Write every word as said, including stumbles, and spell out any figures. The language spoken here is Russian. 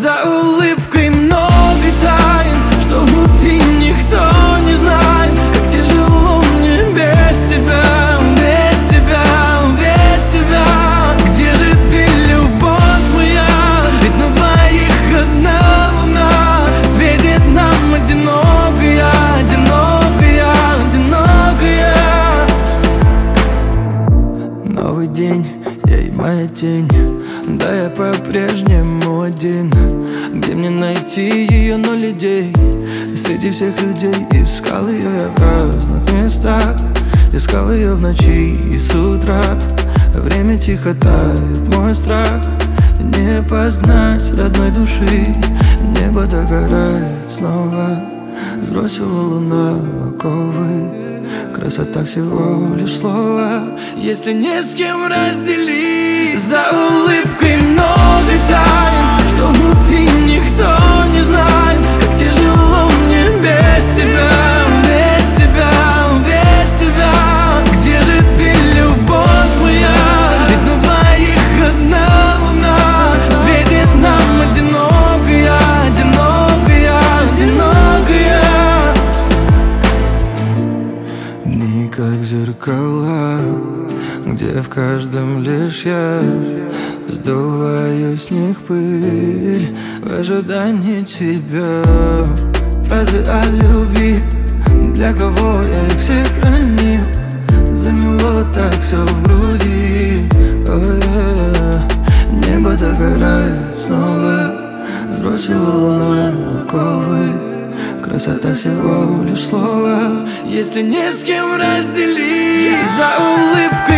За улыбкой много тайн, что внутри никто не знает. Как тяжело мне без тебя, без тебя, без тебя. Где же ты, любовь моя? Ведь на двоих одна луна светит нам одинокая, одинокая, одинокая. Новый день, я и моя тень. Да, я по-прежнему один. Где мне найти ее, но людей? И среди всех людей искал ее я в разных местах. Искал ее в ночи и с утра. Время тихо тает, мой страх не познать родной души. Небо догорает снова, сбросила луна оковы. Красота всего лишь слова, если не с кем разделить. За улыбкой много тайн, что внутри никто не знает. Как тяжело мне без тебя, без тебя, без тебя. Где же ты, любовь моя? Ведь на двоих одна луна светит нам одинокая, одинокая, одинокая. Дни как зеркала, где в каждом лишь я сдуваю с них пыль в ожидании тебя. Фразы о любви, для кого я их все хранил. Замело так все в груди. Oh, yeah. Небо догорает снова, сбросила луна оковы. Красота всего лишь слова, если не с кем разделить. За улыбкой